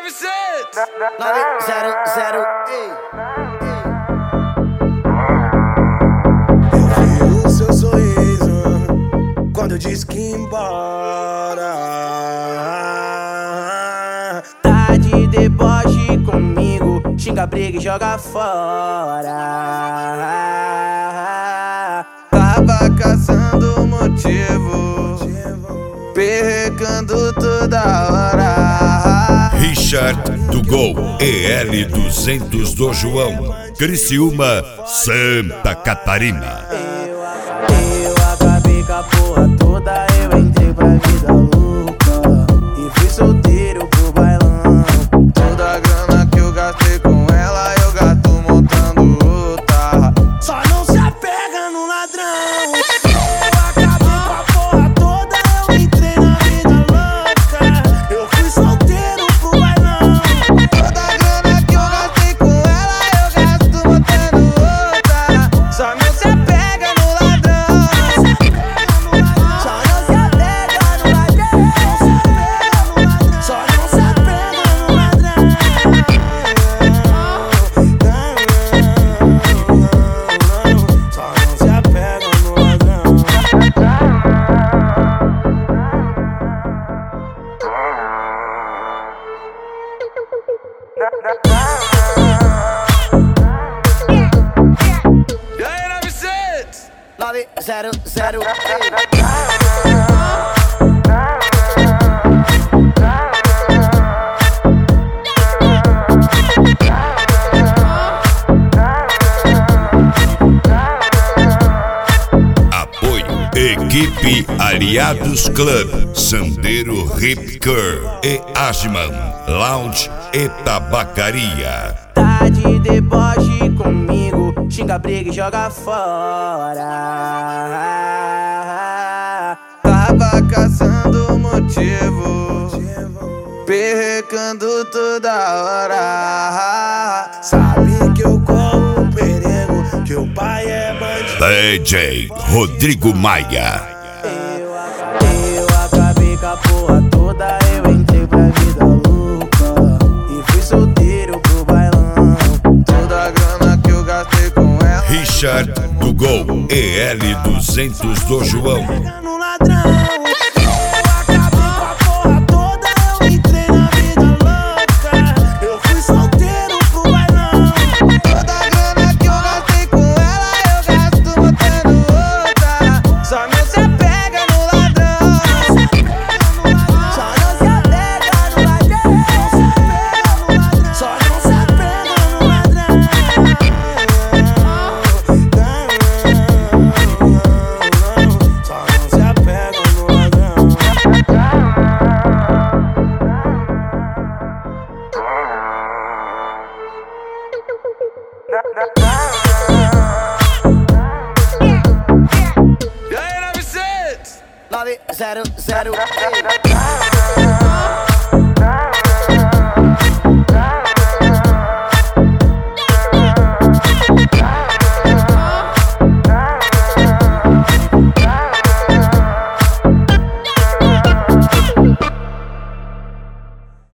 900, ei. Eu vi o seu sorriso quando eu disse que ia embora. Tá de deboche comigo, xinga, briga e joga fora. Tava caçando motivo, perrecando toda hora. Richard do Gol, EL200 do João, Criciúma, Santa Catarina. Eu acabei com a porra toda, eu entrei pra vida louca e fui solteiro pro bailão. Toda a grana que eu gastei com ela, eu gasto montando outra. Só não se apega no ladrão. Eu acabei com a porra toda, eu entrei na vida louca, eu fui solteiro pro bailão. Toda a grana que eu gastei com ela, eu gasto montando outra. Só não se apega no ladrão. Só não se apega no ladrão. Só não se apega no ladrão. Só não se apega no ladrão. E aí, 900? 900, ei. Apoio Equipe Aliados Club, Sandero Hip Curl e Ashman Lounge e Tabacaria. Tá de deboche comigo, xinga, briga e joga fora. Tava caçando motivo, perrecando toda hora. Sabe que eu corro um perigo, que o pai é bandido. DJ Rodrigo Maia. Eu acabei com a porra toda, eu entrei pra vida louca e fui solteiro pro bailão. Toda a grana que eu gastei com ela. Richard do Gol, EL200 do João. No ladrão. Eu acabei com a porra toda, eu entrei na vida louca, eu fui solteiro pro bailão. Toda a grana que eu gastei com ela, eu gasto botando outra. Só não se apega no ladrão. Só não se apega no ladrão. Só não se apega no ladrão. Só não se apega no ladrão. E aí, 900? 900, ei.